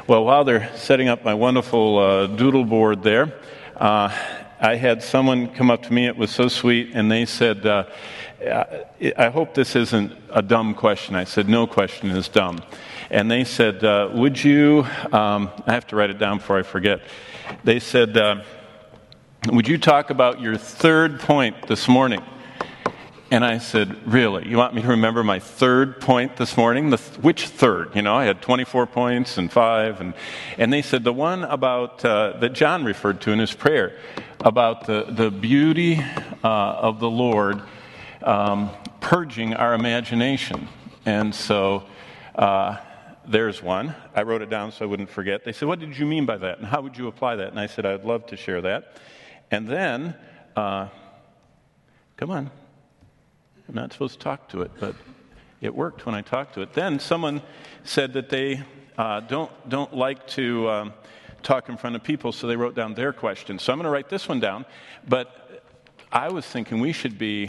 Well, while they're setting up my wonderful doodle board there, I had someone come up to me. It was so sweet, and they said, I hope this isn't a dumb question. I said, no question is dumb. And they said, would you, I have to write it down before I forget. They said, would you talk about your third point this morning? And I said, really? You want me to remember my third point this morning? Which third? You know, I had 24 points and 5. And they said, the one about, that John referred to in his prayer, about the beauty of the Lord purging our imagination. And so there's one. I wrote it down so I wouldn't forget. They said, what did you mean by that? And how would you apply that? And I said, I'd love to share that. And then, come on. I'm not supposed to talk to it, but it worked when I talked to it. Then someone said that they don't like to talk in front of people, so they wrote down their question. So I'm going to write this one down. But I was thinking we should be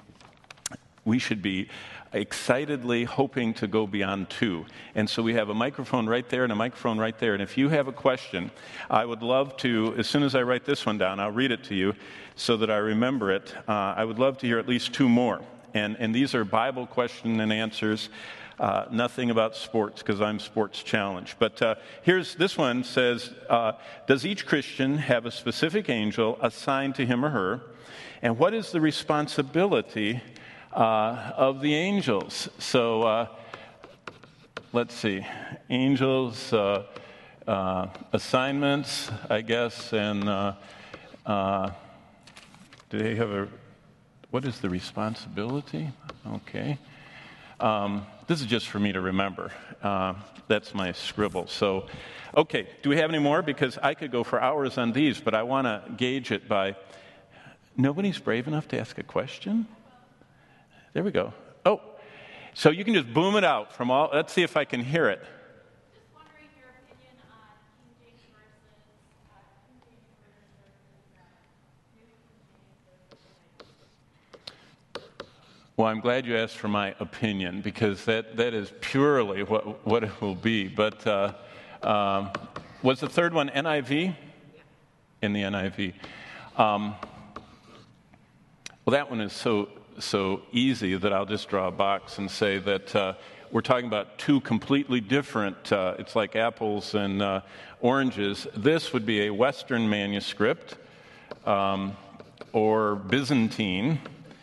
excitedly hoping to go beyond 2. And so we have a microphone right there and a microphone right there. And if you have a question, I would love to, as soon as I write this one down, I'll read it to you so that I remember it. I would love to hear at least 2 more. And these are Bible question and answers, nothing about sports because I'm sports challenged. But here's this one says, does each Christian have a specific angel assigned to him or her? And what is the responsibility of the angels? So let's see. Angels, assignments, I guess, and do they have what is the responsibility? Okay. This is just for me to remember. That's my scribble. So, okay, do we have any more? Because I could go for hours on these, but I want to gauge it by, nobody's brave enough to ask a question? There we go. Oh, so you can just boom it out from all, let's see if I can hear it. Just wondering your opinion on King James versus New King James. Well, I'm glad you asked for my opinion because that is purely what it will be. But was the third one NIV? In the NIV. Well, that one is so easy that I'll just draw a box and say that we're talking about 2 completely different, it's like apples and oranges. This would be a Western manuscript or Byzantine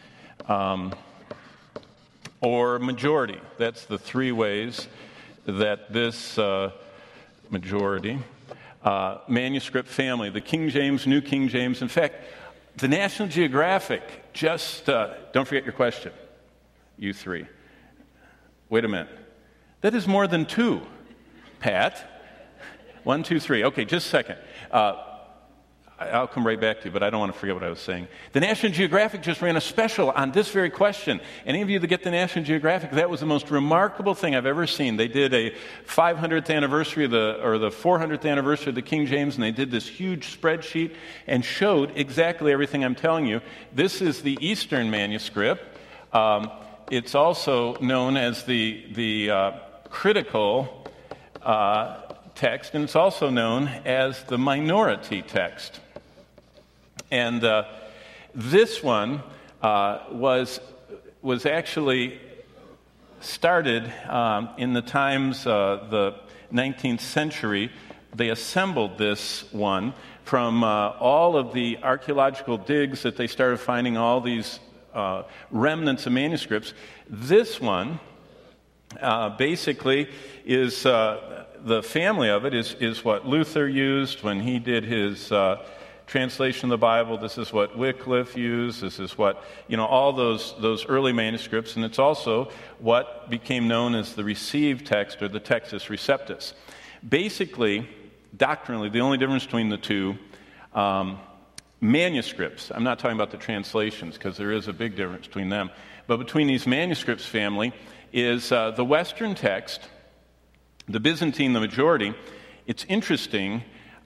or majority. That's the 3 ways that this majority manuscript family, the King James, New King James. In fact, the National Geographic just, don't forget your question, you 3. Wait a minute. That is more than 2, Pat. 1, 2, 3. Okay, just a second. I'll come right back to you, but I don't want to forget what I was saying. The National Geographic just ran a special on this very question. Any of you that get the National Geographic, that was the most remarkable thing I've ever seen. They did a 500th anniversary or the 400th anniversary of the King James, and they did this huge spreadsheet and showed exactly everything I'm telling you. This is the Eastern manuscript. It's also known as the critical text, and it's also known as the minority text. And this one was actually started in the times the 19th century. They assembled this one from all of the archaeological digs that they started finding all these remnants of manuscripts. This one basically is the family of it is what Luther used when he did his translation of the Bible. This is what Wycliffe used. This is what, all those early manuscripts. And it's also what became known as the received text or the Textus Receptus. Basically, doctrinally, the only difference between the 2 manuscripts, I'm not talking about the translations because there is a big difference between them, but between these manuscripts family is the Western text, the Byzantine, the majority. It's interesting,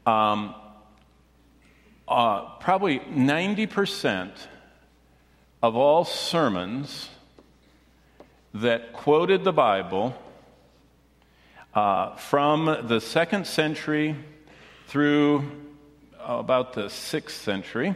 probably 90% of all sermons that quoted the Bible from the 2nd century through about the 6th century,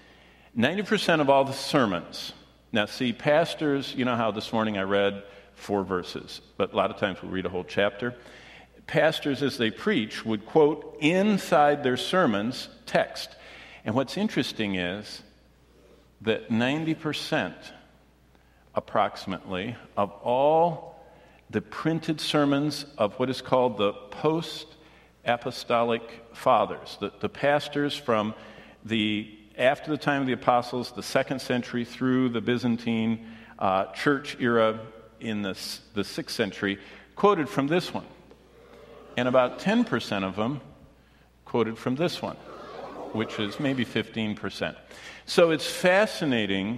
90% of all the sermons. Now, see, pastors, you know how this morning I read 4 verses, but a lot of times we'll read a whole chapter. Pastors, as they preach, would quote inside their sermons text. And what's interesting is that 90%, approximately, of all the printed sermons of what is called the post-apostolic fathers, the pastors from after the time of the apostles, the 2nd century through the Byzantine church era in the 6th century, quoted from this one. And about 10% of them quoted from this one, which is maybe 15%. So it's fascinating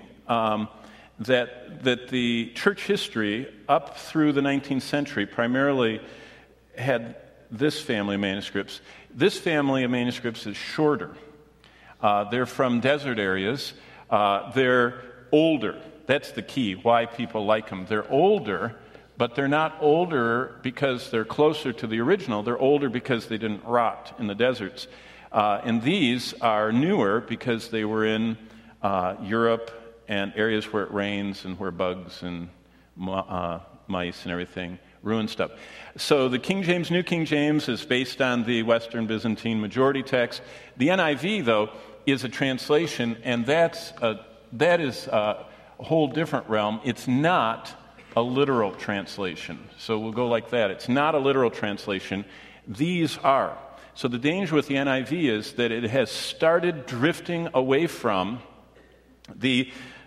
that the church history up through the 19th century primarily had this family of manuscripts. This family of manuscripts is shorter. They're from desert areas. They're older. That's the key, why people like them. They're older, but they're not older because they're closer to the original. They're older because they didn't rot in the deserts. And these are newer because they were in Europe and areas where it rains and where bugs and mice and everything ruin stuff. So the King James, New King James is based on the Western Byzantine majority text. The NIV, though, is a translation, and that is a whole different realm. It's not a literal translation. So we'll go like that. It's not a literal translation. These are. So the danger with the NIV is that it has started drifting away from the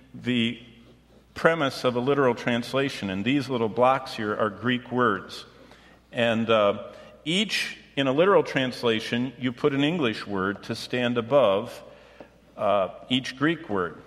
premise of a literal translation. And these little blocks here are Greek words. And each, in a literal translation, you put an English word to stand above each Greek word.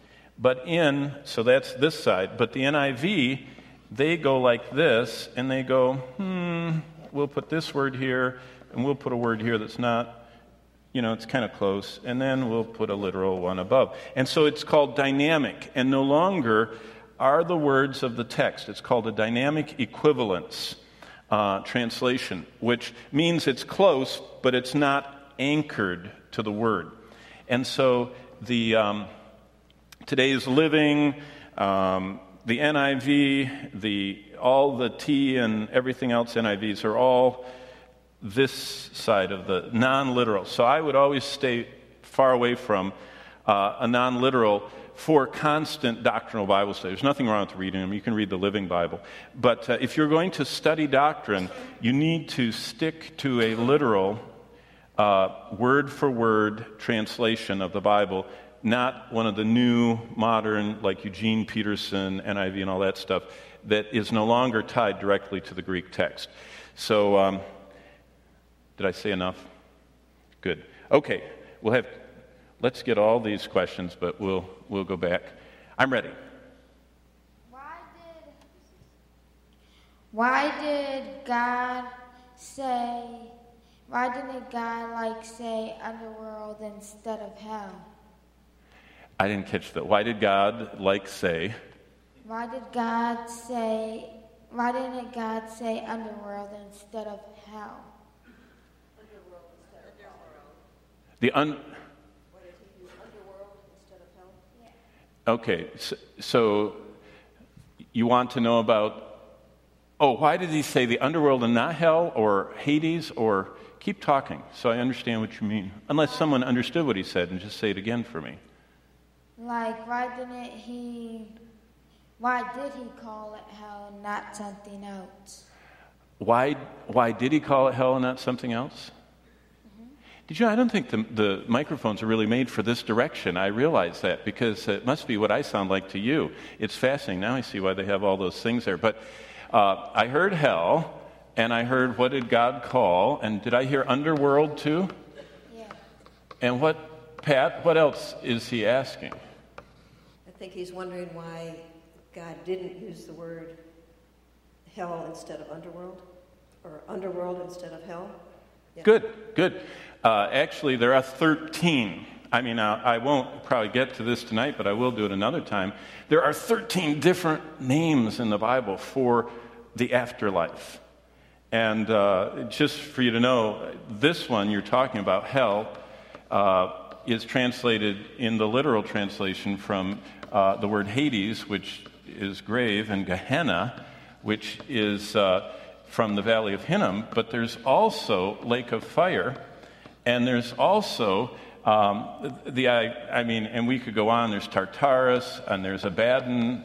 So that's this side. But the NIV, they go like this, and they go, we'll put this word here, and we'll put a word here that's not, it's kind of close, and then we'll put a literal one above. And so it's called dynamic, and no longer are the words of the text. It's called a dynamic equivalence translation, which means it's close, but it's not anchored to the word. And so the Today's Living, the NIV, all the T and everything else NIVs are all this side of the non-literal. So I would always stay far away from a non-literal for constant doctrinal Bible study. There's nothing wrong with reading them. You can read the Living Bible. But if you're going to study doctrine, you need to stick to a literal, word-for-word translation of the Bible, not one of the new, modern, like Eugene Peterson, NIV, and all that stuff, that is no longer tied directly to the Greek text. So, did I say enough? Good. Okay, let's get all these questions, but we'll go back. I'm ready. Why didn't God say underworld instead of hell? I didn't catch that. Why did God say? Why didn't God say underworld instead of hell? Underworld instead of hell. Why did he use underworld instead of hell? Yeah. Okay, so you want to know about, why did he say the underworld and not hell, or Hades, or keep talking so I understand what you mean. Unless someone understood what he said and just say it again for me. Like, why did he call it hell and not something else? Why did he call it hell and not something else? Mm-hmm. I don't think the microphones are really made for this direction. I realize that because it must be what I sound like to you. It's fascinating. Now I see why they have all those things there. But I heard hell, and I heard what did God call, and did I hear underworld too? Yeah. And Pat, what else is he asking? I think he's wondering why God didn't use the word hell instead of underworld, or underworld instead of hell. Yeah. Good. Actually, there are 13. I won't probably get to this tonight, but I will do it another time. There are 13 different names in the Bible for the afterlife. And just for you to know, this one you're talking about, hell, is translated in the literal translation from the word Hades, which is grave, and Gehenna, which is from the Valley of Hinnom. But there's also lake of fire, and there's also and we could go on. There's Tartarus, and there's Abaddon,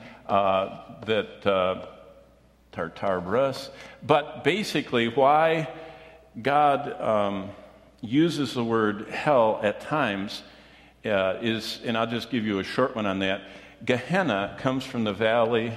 Tartarus. But basically, why God uses the word hell at times is, and I'll just give you a short one on that. Gehenna comes from the valley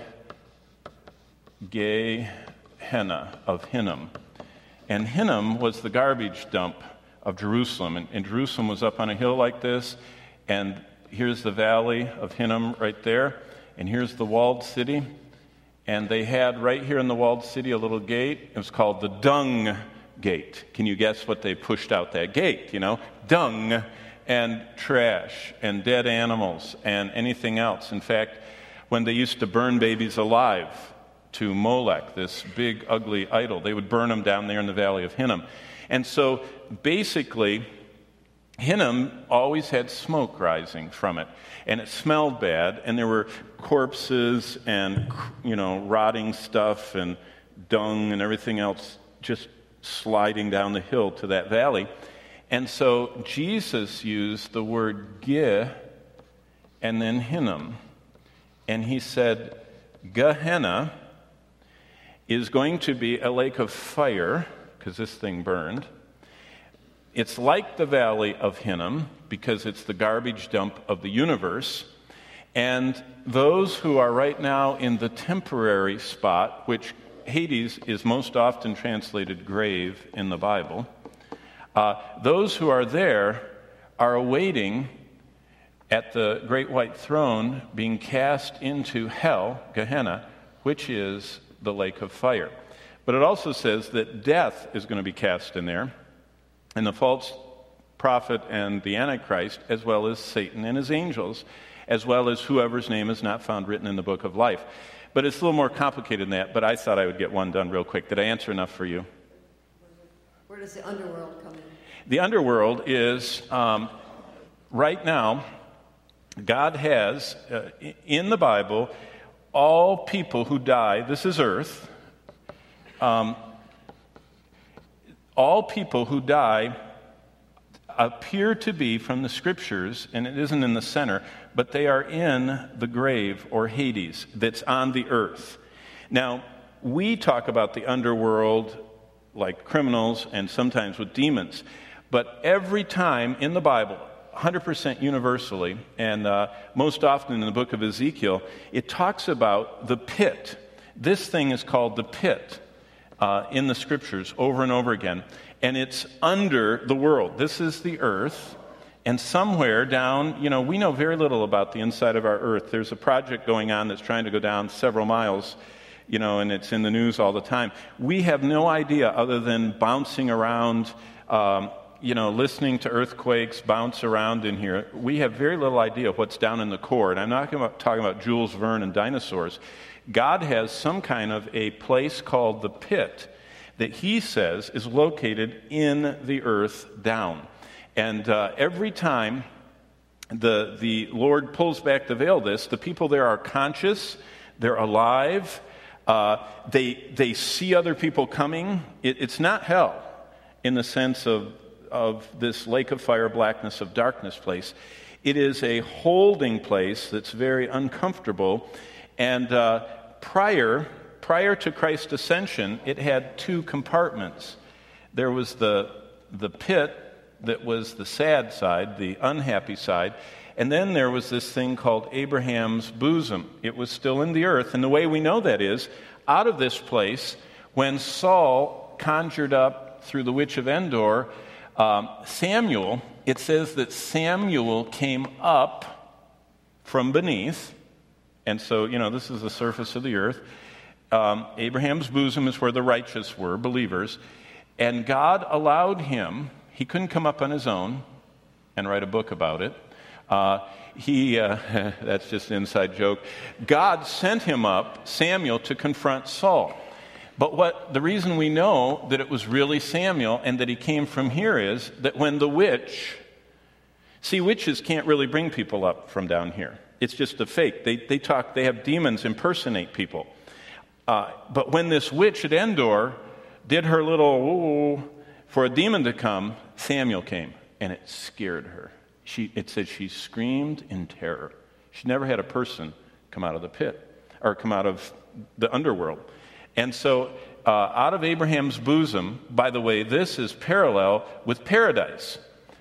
Gehenna of Hinnom. And Hinnom was the garbage dump of Jerusalem. And Jerusalem was up on a hill like this, and here's the valley of Hinnom right there, and here's the walled city. And they had right here in the walled city a little gate. It was called the Dung Gate. Can you guess what they pushed out that gate? Dung and trash and dead animals and anything else. In fact, when they used to burn babies alive to Molech, this big, ugly idol, they would burn them down there in the valley of Hinnom. And so basically, Hinnom always had smoke rising from it, and it smelled bad, and there were corpses and, rotting stuff and dung and everything else just sliding down the hill to that valley. And so Jesus used the word Ge and then Hinnom, and he said, Gehenna is going to be a lake of fire, because this thing burned. It's like the valley of Hinnom, because it's the garbage dump of the universe. And those who are right now in the temporary spot, which Hades is most often translated grave in the Bible, those who are there are awaiting at the great white throne being cast into hell, Gehenna, which is the lake of fire. But it also says that death is going to be cast in there, and the false prophet and the Antichrist, as well as Satan and his angels, as well as whoever's name is not found written in the book of life. But it's a little more complicated than that, but I thought I would get one done real quick. Did I answer enough for you? Where does the underworld come in? The underworld is, right now, God has, in the Bible, all people who die, this is earth, all people who die appear to be from the scriptures, and it isn't in the center, but they are in the grave or Hades that's on the earth. Now, we talk about the underworld like criminals and sometimes with demons, but every time in the Bible, 100% universally, and most often in the book of Ezekiel, it talks about the pit. This thing is called the pit in the scriptures over and over again, and it's under the world. This is the earth, and somewhere down, we know very little about the inside of our earth. There's a project going on that's trying to go down several miles, and it's in the news all the time. We have no idea other than bouncing around, listening to earthquakes bounce around in here. We have very little idea of what's down in the core. And I'm not talking about Jules Verne and dinosaurs. God has some kind of a place called the pit that he says is located in the earth down. And every time the Lord pulls back the veil, the people there are conscious, they're alive, they see other people coming. It's not hell in the sense of this lake of fire, blackness of darkness place. It is a holding place that's very uncomfortable. And prior to Christ's ascension, it had two compartments. There was the pit that was the sad side, the unhappy side, and then there was this thing called Abraham's bosom. It was still in the earth, and the way we know that is, out of this place, when Saul conjured up through the witch of Endor Samuel, it says that Samuel came up from beneath, and so, this is the surface of the earth. Abraham's bosom is where the righteous were, believers, and God allowed him. He couldn't come up on his own and write a book about it. That's just an inside joke. God sent him up, Samuel, to confront Saul. But the reason we know that it was really Samuel and that he came from here is that when the witch, see, witches can't really bring people up from down here. It's just a fake. They have demons impersonate people. But when this witch at Endor did her little for a demon to come, Samuel came, and it scared her. It said she screamed in terror. She never had a person come out of the pit or come out of the underworld. And so out of Abraham's bosom, by the way, this is parallel with paradise.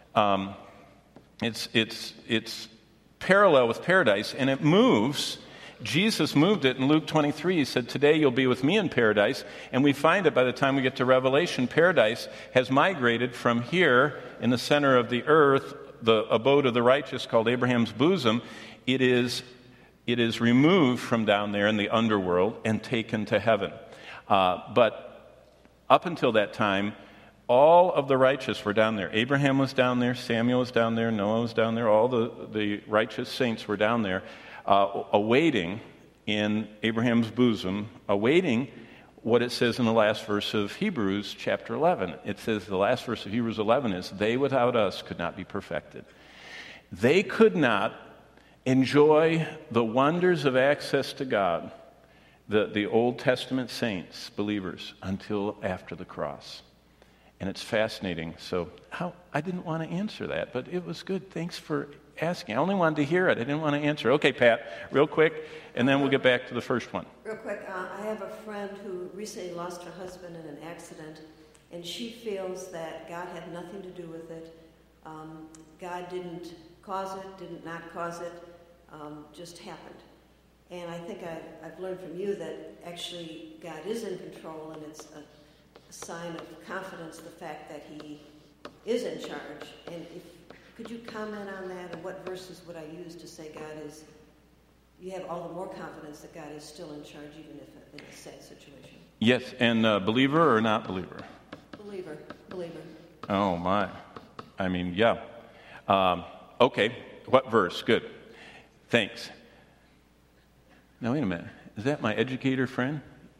It's parallel with paradise, and it moves. Jesus moved it in Luke 23. He said, today you'll be with me in paradise. And we find it by the time we get to Revelation, paradise has migrated from here in the center of the earth, the abode of the righteous called Abraham's bosom. It is removed from down there in the underworld and taken to heaven. But up until that time, all of the righteous were down there. Abraham was down there, Samuel was down there, Noah was down there, all the righteous saints were down there, awaiting in Abraham's bosom, awaiting what it says in the last verse of Hebrews chapter 11. It says the last verse of Hebrews 11 is, they without us could not be perfected. They could not enjoy the wonders of access to God, the Old Testament saints, believers, until after the cross. And it's fascinating. So I didn't want to answer that, but it was good. Thanks for asking. I only wanted to hear it. I didn't want to answer. Okay, Pat, real quick, and then we'll get back to the first one. Real quick, I have a friend who recently lost her husband in an accident, and she feels that God had nothing to do with it. God didn't cause it, didn't not cause it, just happened. And I think I've learned from you that actually God is in control, and it's a sign of confidence, the fact that he is in charge. And could you comment on that, and what verses would I use to say you have all the more confidence that God is still in charge, even if in a sad situation? Yes, and believer or not believer? Believer. Oh, my. I mean, yeah. Okay, what verse? Good. Thanks. Now, wait a minute. Is that my educator friend?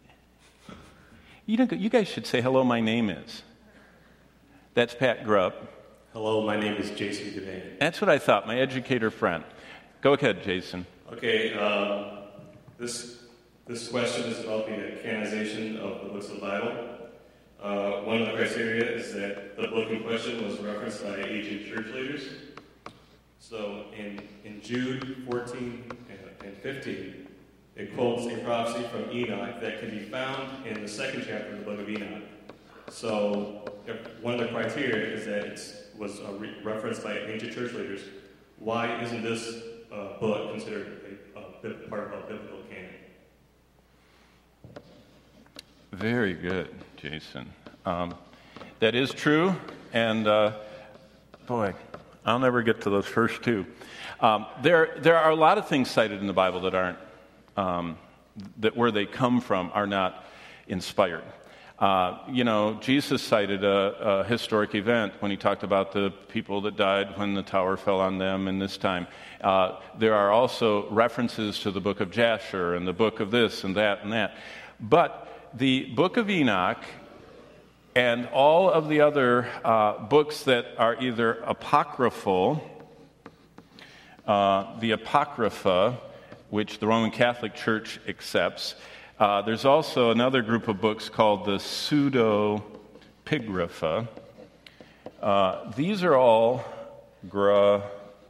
You guys should say, hello, my name is. That's Pat Grubb. Hello, my name is Jason Goodane. That's what I thought, my educator friend. Go ahead, Jason. Okay, this question is about the canonization of the books of the Bible. One of the criteria is that the book in question was referenced by ancient church leaders. So in Jude 14 and 15, it quotes a prophecy from Enoch that can be found in the second chapter of the book of Enoch. So one of the criteria is that it was referenced by ancient church leaders. Why isn't this book considered a part of a biblical canon? Very good, Jason. That is true, and boy, I'll never get to those first two. There are a lot of things cited in the Bible that aren't, that where they come from are not inspired. Jesus cited a historic event when he talked about the people that died when the tower fell on them in this time. There are also references to the book of Jasher and the book of this and that and that. But the book of Enoch and all of the other books that are either apocryphal, the Apocrypha, which the Roman Catholic Church accepts. There's also another group of books called the Pseudepigrapha. These are all grapha.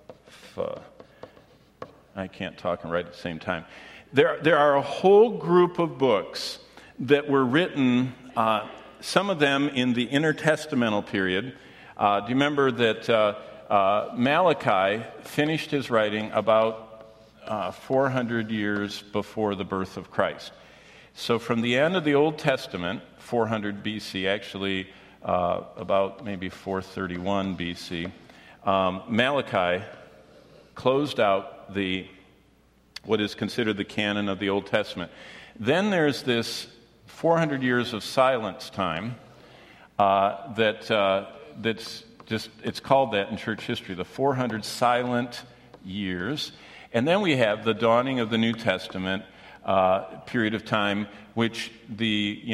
I can't talk and write at the same time. There are a whole group of books that were written, some of them in the intertestamental period. Do you remember that Malachi finished his writing about 400 years before the birth of Christ? So from the end of the Old Testament, 400 BC, actually about maybe 431 BC, Malachi closed out what is considered the canon of the Old Testament. Then there's this 400 years of silence time that's just, it's called that in church history, the 400 silent years. And then we have the dawning of the New Testament period of time, which the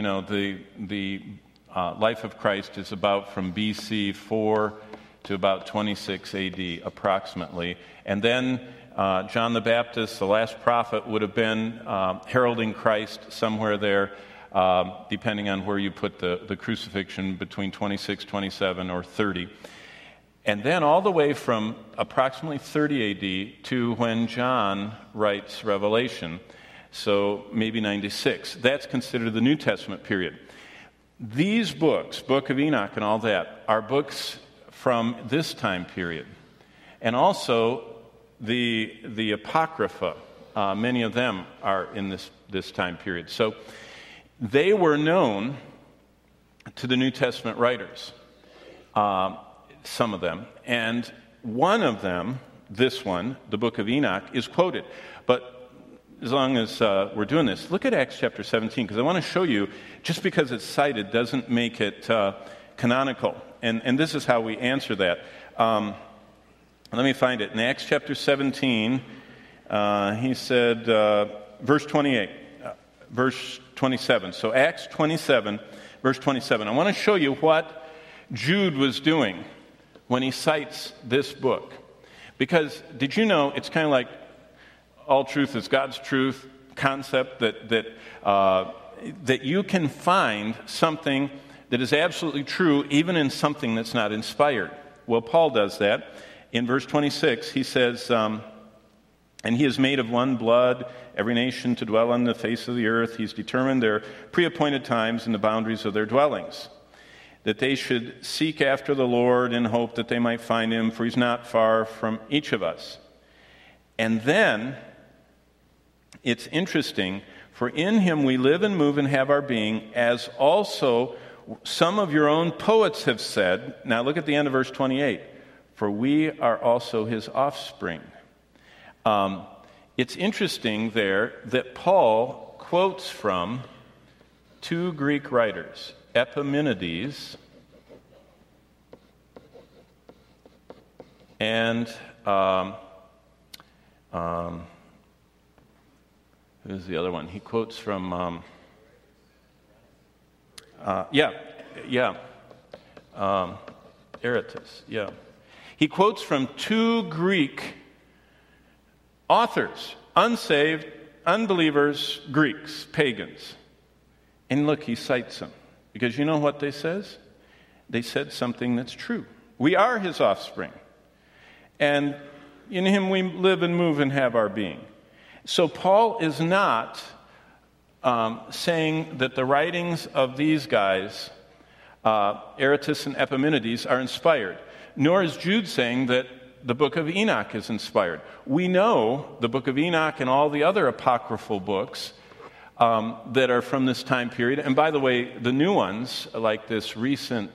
life of Christ is about from BC 4 to about 26 AD approximately. And then John the Baptist, the last prophet, would have been heralding Christ somewhere there, depending on where you put the crucifixion, between 26, 27, or 30. And then all the way from approximately 30 AD to when John writes Revelation, so maybe 96. That's considered the New Testament period. These books, Book of Enoch and all that, are books from this time period. And also the Apocrypha, many of them are in this time period. So they were known to the New Testament writers, some of them. And one of them, this one, the Book of Enoch, is quoted. But as long as we're doing this, look at Acts chapter 17, because I want to show you, just because it's cited doesn't make it canonical. And this is how we answer that. Let me find it. In Acts chapter 17, he said, verse 28, verse 27. So Acts 27, verse 27. I want to show you what Jude was doing when he cites this book. Because did you know it's kind of like all truth is God's truth concept, that you can find something that is absolutely true even in something that's not inspired. Well, Paul does that. In verse 26, he says, and he is made of one blood, every nation to dwell on the face of the earth. He's determined their pre-appointed times and the boundaries of their dwellings, that they should seek after the Lord in hope that they might find him, for he's not far from each of us. And then, it's interesting, for in him we live and move and have our being, as also some of your own poets have said. Now look at the end of verse 28. For we are also his offspring. It's interesting there that Paul quotes from two Greek writers, Epimenides and who's the other one? He quotes from Aratus. Yeah, he quotes from two Greek authors, unsaved, unbelievers, Greeks, pagans. And look, he cites them. Because you know what they says? They said something that's true. We are his offspring. And in him we live and move and have our being. So Paul is not saying that the writings of these guys, Aratus and Epimenides, are inspired. Nor is Jude saying that the book of Enoch is inspired. We know the book of Enoch and all the other apocryphal books that are from this time period. And by the way, the new ones, like this recent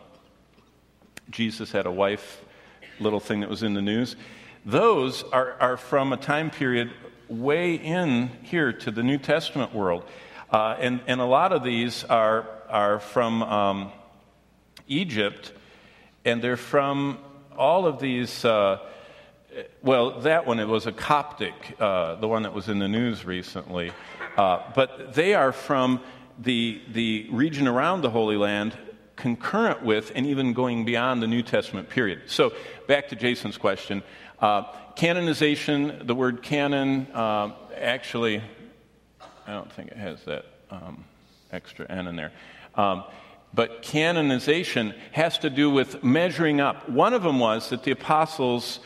Jesus had a wife little thing that was in the news, those are from a time period way in here to the New Testament world. And a lot of these are from Egypt, and they're from all of these, that one, it was a Coptic, the one that was in the news recently. But they are from the region around the Holy Land, concurrent with and even going beyond the New Testament period. So back to Jason's question. Canonization, the word canon, actually, I don't think it has that extra N in there. But canonization has to do with measuring up. One of them was that the apostles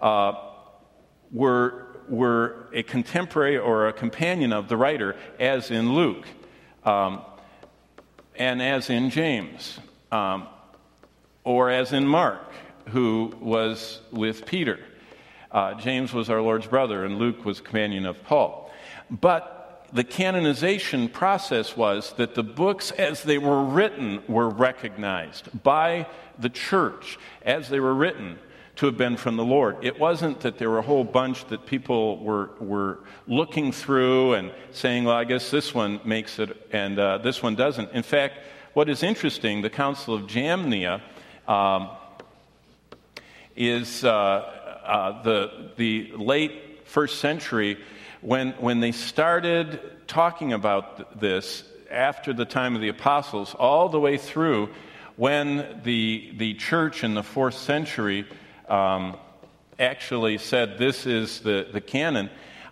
were a contemporary or a companion of the writer, as in Luke, and as in James, or as in Mark, who was with Peter. James was our Lord's brother, and Luke was companion of Paul. But the canonization process was that the books as they were written were recognized by the church as they were written to have been from the Lord. It wasn't that there were a whole bunch that people were looking through and saying, well, I guess this one makes it and this one doesn't. In fact, what is interesting, the Council of Jamnia is the late first century when they started talking about this after the time of the apostles, all the way through when the church in the 4th century actually said this is the canon,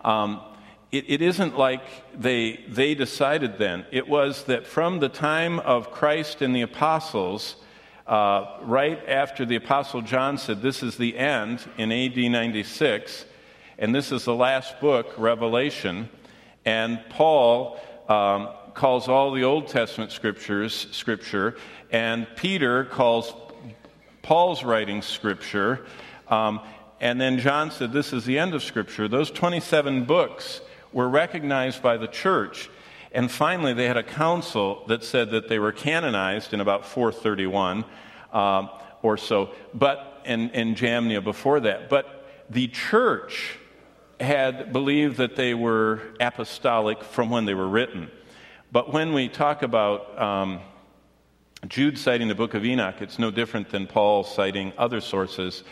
it isn't like they decided then. It was that from the time of Christ and the apostles, right after the apostle John said this is the end in AD 96, and this is the last book, Revelation, and Paul calls all the Old Testament scriptures Scripture, and Peter calls Paul's writing Scripture, and then John said this is the end of Scripture. Those 27 books were recognized by the church, and finally they had a council that said that they were canonized in about 431 or so, and Jamnia before that. But the church had believed that they were apostolic from when they were written. But when we talk about Jude citing the book of Enoch, it's no different than Paul citing other sources.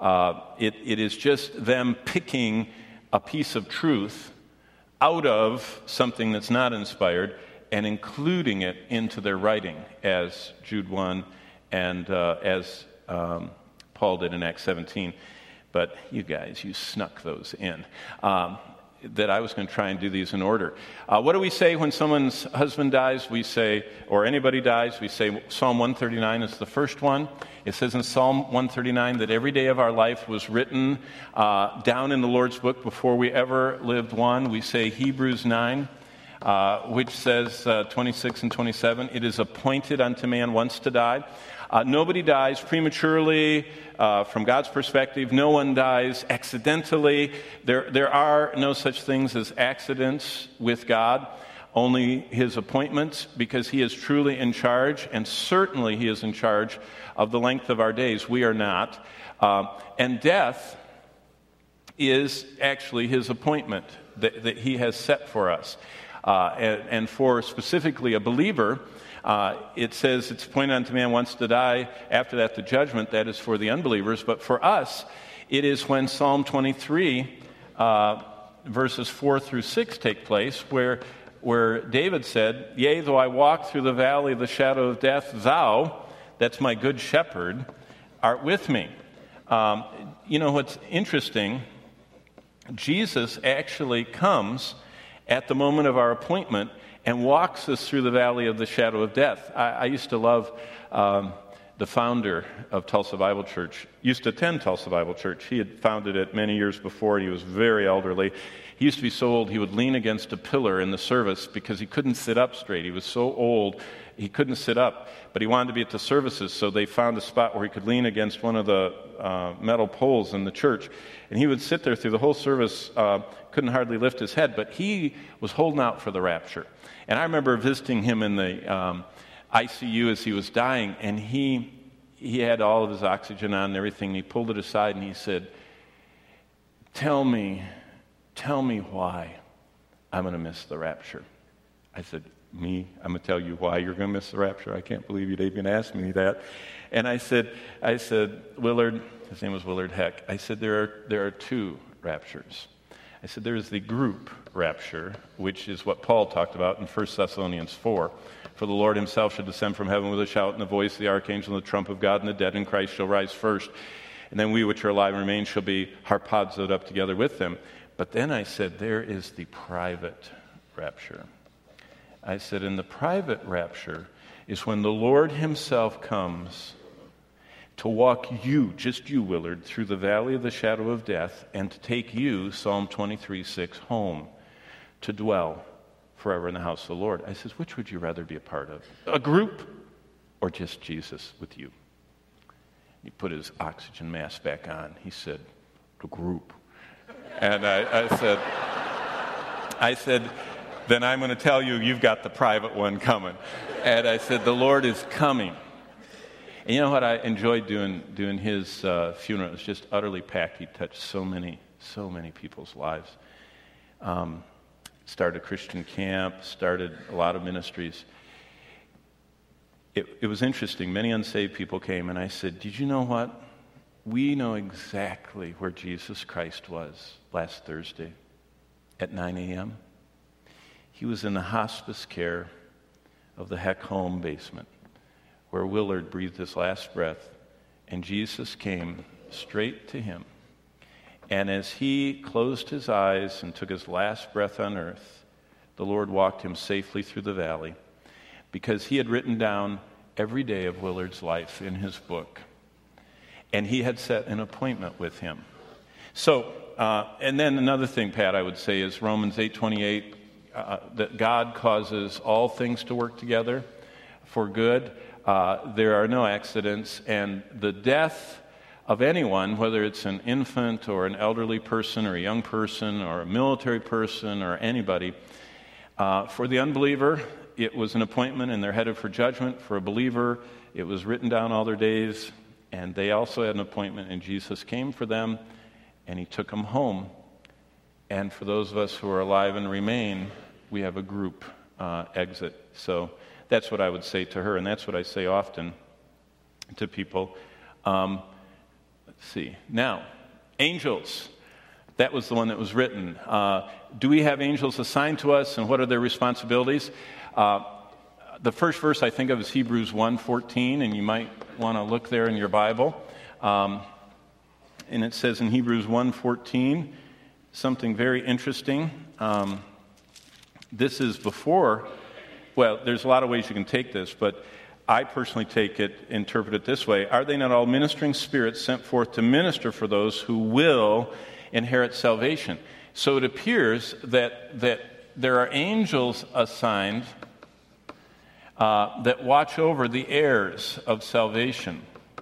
It is just them picking a piece of truth out of something that's not inspired and including it into their writing, as Jude 1 and as Paul did in Acts 17. But you guys, you snuck those in. That I was going to try and do these in order. What do we say when someone's husband dies? We say, or anybody dies, we say Psalm 139 is the first one. It says in Psalm 139 that every day of our life was written down in the Lord's book before we ever lived one. We say Hebrews 9, which says 26 and 27, it is appointed unto man once to die. Nobody dies prematurely from God's perspective. No one dies accidentally. There are no such things as accidents with God, only His appointments, because He is truly in charge, and certainly He is in charge of the length of our days. We are not. And death is actually His appointment that He has set for us. And for specifically a believer, it says it's appointed unto man once to die, after that the judgment. That is for the unbelievers. But for us, it is when Psalm 23, verses 4 through 6 take place, where David said, yea, though I walk through the valley of the shadow of death, thou, that's my good shepherd, art with me. You know what's interesting? Jesus actually comes at the moment of our appointment and walks us through the valley of the shadow of death. I used to love the founder of Tulsa Bible Church. Used to attend Tulsa Bible Church. He had founded it many years before, and he was very elderly. He used to be so old he would lean against a pillar in the service because he couldn't sit up straight. He was so old he couldn't sit up, but he wanted to be at the services, so they found a spot where he could lean against one of the metal poles in the church, and he would sit there through the whole service, couldn't hardly lift his head, but he was holding out for the rapture. And I remember visiting him in the ICU as he was dying, and he had all of his oxygen on and everything, and he pulled it aside and he said, tell me why I'm going to miss the rapture. I said, me? I'm going to tell you why you're going to miss the rapture? I can't believe you'd even ask me that. And I said, Willard, his name was Willard Heck, I said, there are two raptures. I said, there is the group rapture, which is what Paul talked about in 1 Thessalonians 4. For the Lord himself shall descend from heaven with a shout and the voice of the archangel and the trump of God, and the dead in Christ shall rise first. And then we which are alive and remain shall be harpazoed up together with them. But then I said, there is the private rapture. I said, in the private rapture is when the Lord himself comes to walk you, just you, Willard, through the valley of the shadow of death and to take you, Psalm 23:6, home to dwell forever in the house of the Lord. I says, which would you rather be a part of? A group or just Jesus with you? He put his oxygen mask back on. He said, the group. And I said, then I'm going to tell you, you've got the private one coming. And I said, the Lord is coming. And you know what I enjoyed doing his funeral? It was just utterly packed. He touched so many people's lives. Started a Christian camp, started a lot of ministries. It was interesting. Many unsaved people came, and I said, did you know what? We know exactly where Jesus Christ was last Thursday. at 9 a.m.? He was in the hospice care of the Heck home basement where Willard breathed his last breath, and Jesus came straight to him. And as he closed his eyes and took his last breath on earth, the Lord walked him safely through the valley because he had written down every day of Willard's life in his book. And he had set an appointment with him. So, and then another thing, Pat, I would say is Romans 8:28, that God causes all things to work together for good. There are no accidents, and the death of anyone, whether it's an infant or an elderly person or a young person or a military person or anybody, for the unbeliever, it was an appointment and they're headed for judgment. For a believer, it was written down all their days, and they also had an appointment, and Jesus came for them, and he took them home. And for those of us who are alive and remain, we have a group exit. So that's what I would say to her, and that's what I say often to people. Let's see. Now, angels. That was the one that was written. Do we have angels assigned to us, and what are their responsibilities? The first verse I think of is Hebrews 1:14, and you might want to look there in your Bible. And it says in Hebrews 1:14 something very interesting. This is before, well, there's a lot of ways you can take this, but I personally interpret it this way. Are they not all ministering spirits sent forth to minister for those who will inherit salvation? So it appears that there are angels assigned that watch over the heirs of salvation.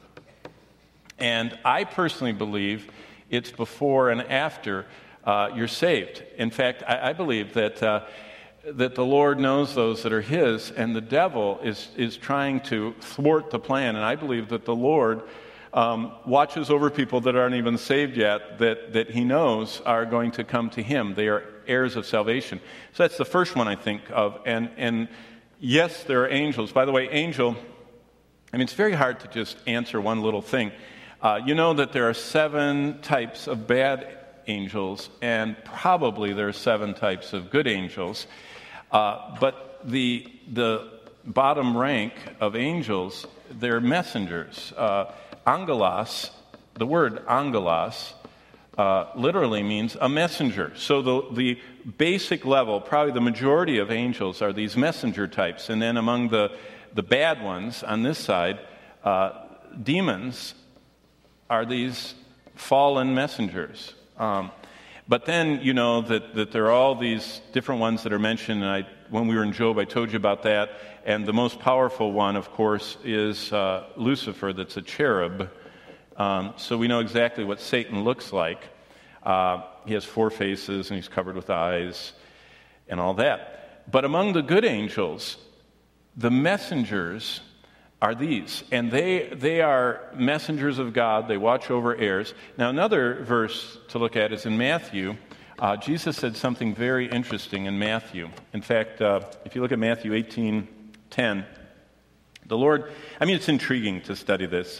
And I personally believe it's before and after you're saved. In fact, I believe that the Lord knows those that are His, and the devil is trying to thwart the plan. And I believe that the Lord watches over people that aren't even saved yet, that He knows are going to come to Him. They are heirs of salvation. So that's the first one I think of. And yes, there are angels. By the way, angel, I mean, it's very hard to just answer one little thing. You know that there are 7 types of bad angels, and probably there are 7 types of good angels. But the bottom rank of angels, they're messengers. Angelos, the word angelos, literally means a messenger. So the basic level, probably the majority of angels are these messenger types. And then among the bad ones on this side, demons are these fallen messengers. But then, you know, that there are all these different ones that are mentioned. And when we were in Job, I told you about that. And the most powerful one, of course, is Lucifer, that's a cherub. So we know exactly what Satan looks like. He has 4 faces, and he's covered with eyes and all that. But among the good angels, the messengers are these. And they are messengers of God. They watch over heirs. Now, another verse to look at is in Matthew. Jesus said something very interesting in Matthew. In fact, if you look at Matthew 18:10, the Lord, I mean, it's intriguing to study this.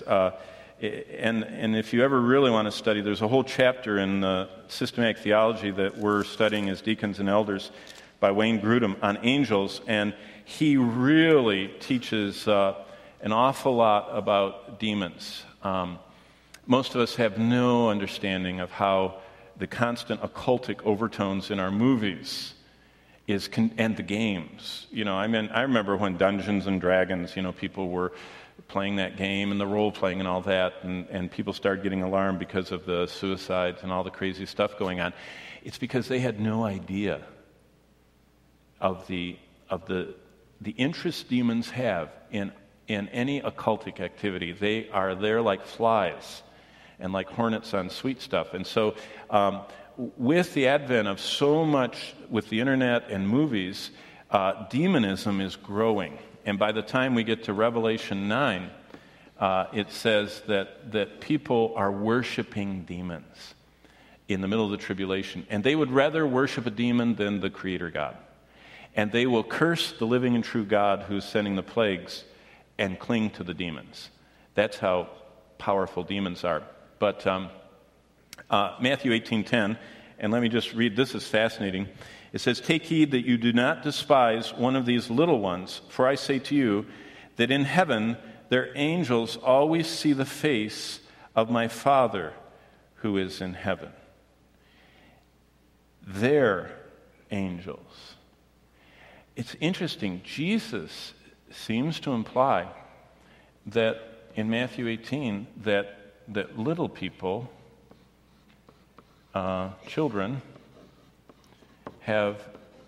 And if you ever really want to study, there's a whole chapter in systematic theology that we're studying as deacons and elders by Wayne Grudem on angels. And he really teaches an awful lot about demons. Most of us have no understanding of how the constant occultic overtones in our movies and the games. You know, I mean, I remember when Dungeons and Dragons, you know, people were playing that game and the role-playing and all that, and people started getting alarmed because of the suicides and all the crazy stuff going on. It's because they had no idea of the interest demons have in any occultic activity. They are there like flies and like hornets on sweet stuff. And so with the advent of so much with the internet and movies, demonism is growing. And by the time we get to Revelation 9, it says that people are worshiping demons in the middle of the tribulation. And they would rather worship a demon than the Creator God. And they will curse the living and true God who's sending the plagues and cling to the demons. That's how powerful demons are. But Matthew 18:10, And let me just read, this is fascinating. It says, "Take heed that you do not despise one of these little ones, for I say to you that in heaven their angels always see the face of my Father who is in heaven." Their angels. It's interesting. Jesus seems to imply that in Matthew 18 that little people, children, have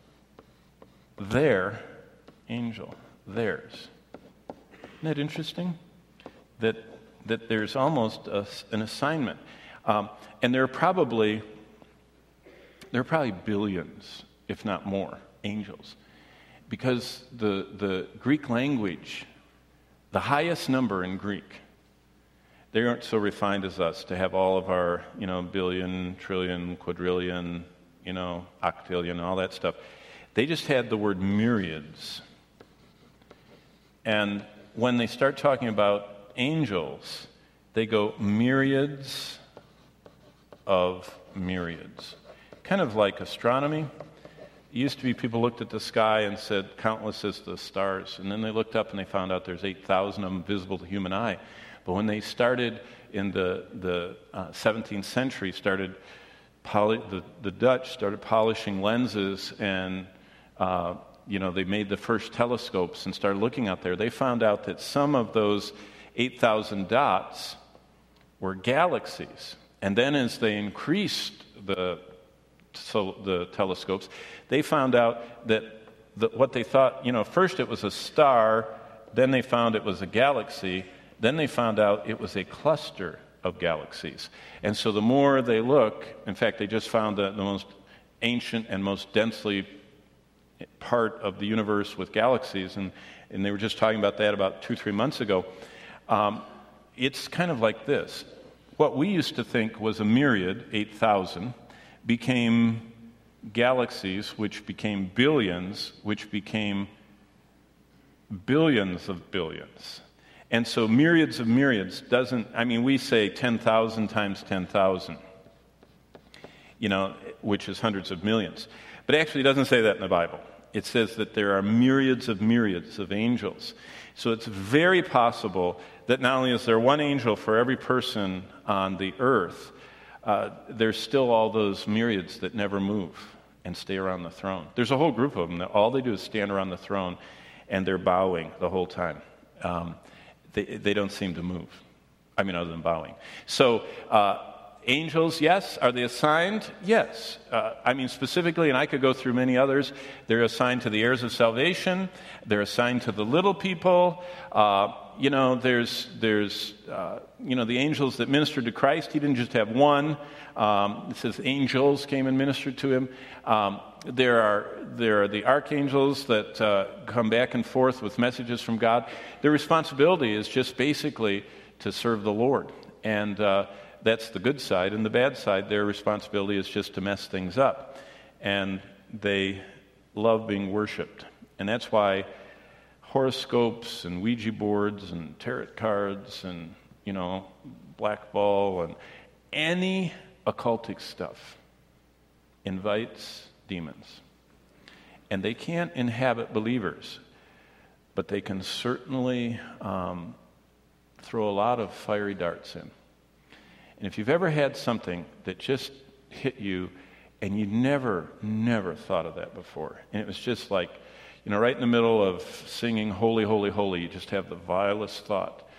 their angel, theirs. Isn't that interesting? That there's almost an assignment, and there are probably billions, if not more, angels, because the Greek language, the highest number in Greek, they aren't so refined as us to have all of our, billion, trillion, quadrillion, octillion, all that stuff. They just had the word myriads. And when they start talking about angels, they go myriads of myriads. Kind of like astronomy. It used to be people looked at the sky and said, countless as the stars. And then they looked up and they found out there's 8,000 of them visible to the human eye. But when they started in the 17th century, the Dutch started polishing lenses, and they made the first telescopes and started looking out there. They found out that some of those 8,000 dots were galaxies. And then as they increased the telescopes, they found out that what they thought, first it was a star, then they found it was a galaxy, then they found out it was a cluster of galaxies. And so the more they look, in fact, they just found the most ancient and most densely part of the universe with galaxies, and they were just talking about that about 2-3 months ago. It's kind of like this. What we used to think was a myriad, 8,000, became galaxies, which became billions, which became billions of billions. And so myriads of myriads we say 10,000 times 10,000, which is hundreds of millions. But actually it doesn't say that in the Bible. It says that there are myriads of angels. So it's very possible that not only is there one angel for every person on the earth, there's still all those myriads that never move and stay around the throne. There's a whole group of them that all they do is stand around the throne, and they're bowing the whole time. They don't seem to move. Other than bowing. So angels, yes. Are they assigned? Yes. Specifically, and I could go through many others, they're assigned to the heirs of salvation. They're assigned to the little people. There's the angels that ministered to Christ. He didn't just have one. It says angels came and ministered to him. There are the archangels that come back and forth with messages from God. Their responsibility is just basically to serve the Lord. And that's the good side. And the bad side, their responsibility is just to mess things up. And they love being worshipped. And that's why horoscopes and Ouija boards and tarot cards and, black ball and any occultic stuff invites demons. And they can't inhabit believers, but they can certainly throw a lot of fiery darts in. And if you've ever had something that just hit you and you never thought of that before, and it was just like, right in the middle of singing Holy, Holy, Holy, you just have the vilest thought,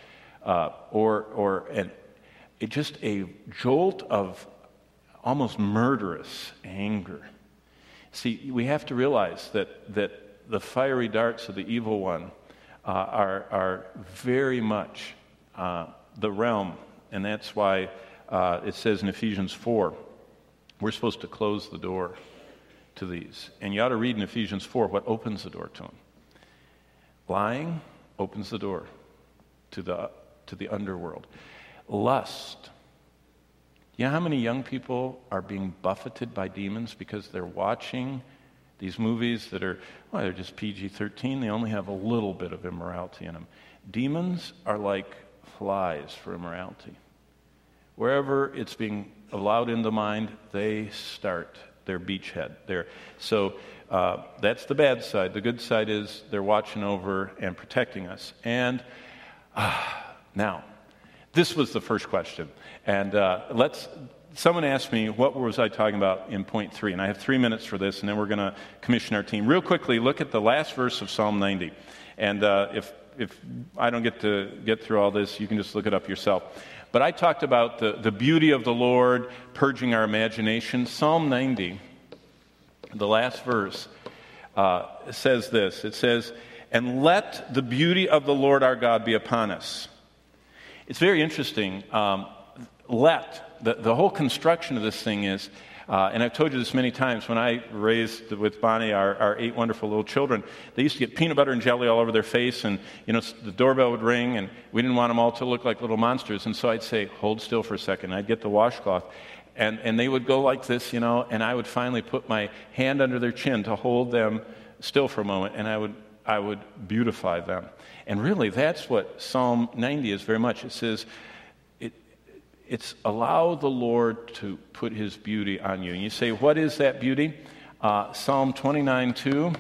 and it just a jolt of almost murderous anger. See, we have to realize that the fiery darts of the evil one are very much the realm, and that's why it says in Ephesians 4, we're supposed to close the door to these. And you ought to read in Ephesians 4 what opens the door to them. Lying opens the door to the underworld. Lust. You know how many young people are being buffeted by demons because they're watching these movies that are, they're just PG-13. They only have a little bit of immorality in them. Demons are like flies for immorality. Wherever it's being allowed in the mind, they start their beachhead there. So that's the bad side. The good side is they're watching over and protecting us. And now, this was the first question. And someone asked me, what was I talking about in point 3? And I have 3 minutes for this, and then we're going to commission our team. Real quickly, look at the last verse of Psalm 90. And if I don't get to get through all this, you can just look it up yourself. But I talked about the beauty of the Lord purging our imagination. Psalm 90, the last verse, says this. It says, "And let the beauty of the Lord our God be upon us." It's very interesting. The whole construction of this thing is, and I've told you this many times, when I raised with Bonnie our 8 wonderful little children, they used to get peanut butter and jelly all over their face, and the doorbell would ring, and we didn't want them all to look like little monsters, and so I'd say, hold still for a second. I'd get the washcloth, and they would go like this, and I would finally put my hand under their chin to hold them still for a moment, and I would beautify them. And really, that's what Psalm 90 is very much. It says, it's allow the Lord to put his beauty on you. And you say, what is that beauty? Psalm 29:2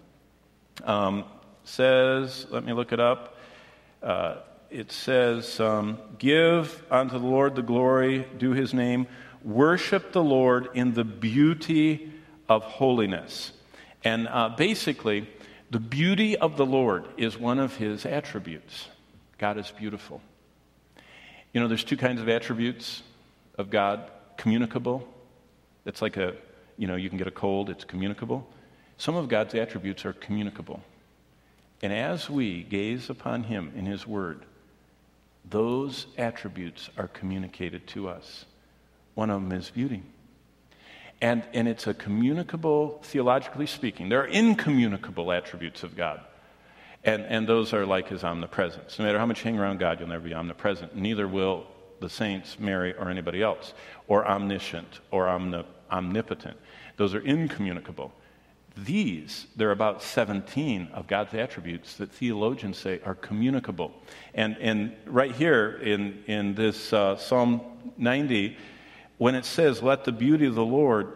says, let me look it up. It says, give unto the Lord the glory, due his name. Worship the Lord in the beauty of holiness. And basically, the beauty of the Lord is one of his attributes. God is beautiful. There's 2 kinds of attributes of God. Communicable. It's like you can get a cold, it's communicable. Some of God's attributes are communicable. And as we gaze upon him in his word, those attributes are communicated to us. One of them is beauty. And it's a communicable, theologically speaking. There are incommunicable attributes of God. And those are like his omnipresence. No matter how much you hang around God, you'll never be omnipresent. Neither will the saints, Mary, or anybody else. Or omniscient, or omnipotent. Those are incommunicable. There are about 17 of God's attributes that theologians say are communicable. And right here in this Psalm 90, when it says, let the beauty of the Lord,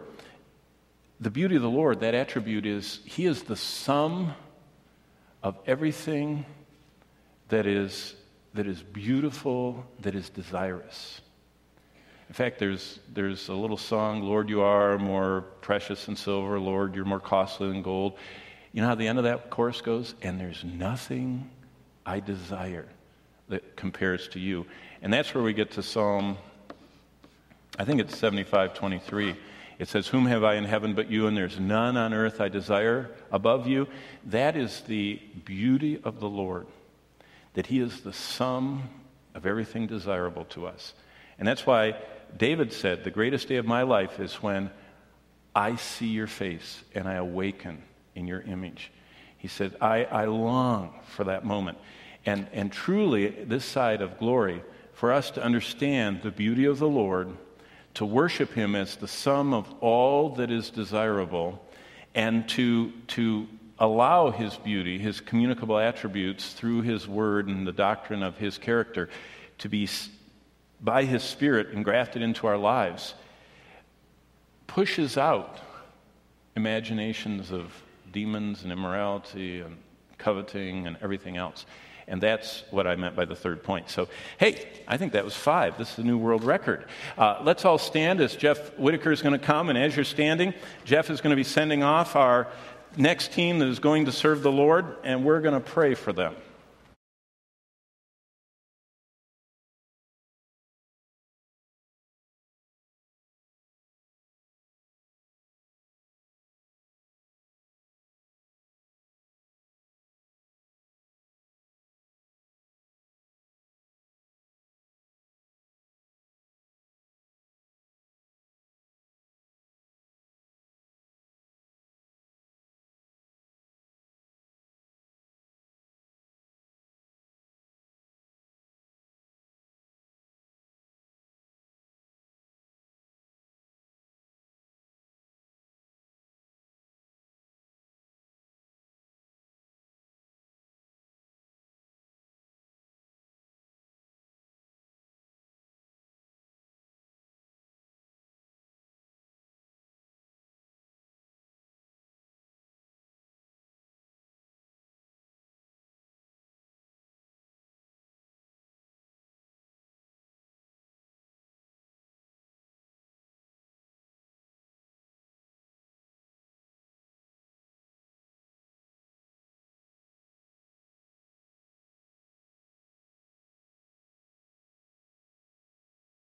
that attribute is, he is the sum of everything that is beautiful, that is desirous. In fact, there's a little song, Lord, you are more precious than silver, Lord, you're more costly than gold. You know how the end of that chorus goes? And there's nothing I desire that compares to you. And that's where we get to Psalm, I think it's 75:23. It says, whom have I in heaven but you, and there's none on earth I desire above you. That is the beauty of the Lord, that he is the sum of everything desirable to us. And that's why David said, the greatest day of my life is when I see your face and I awaken in your image. He said, I long for that moment. And truly, this side of glory, for us to understand the beauty of the Lord, to worship him as the sum of all that is desirable, and to allow his beauty, his communicable attributes through his word and the doctrine of his character to be by his Spirit engrafted into our lives, pushes out imaginations of demons and immorality and coveting and everything else. And that's what I meant by the third point. So, hey, I think that was 5. This is a new world record. Let's all stand as Jeff Whitaker is going to come. And as you're standing, Jeff is going to be sending off our next team that is going to serve the Lord. And we're going to pray for them.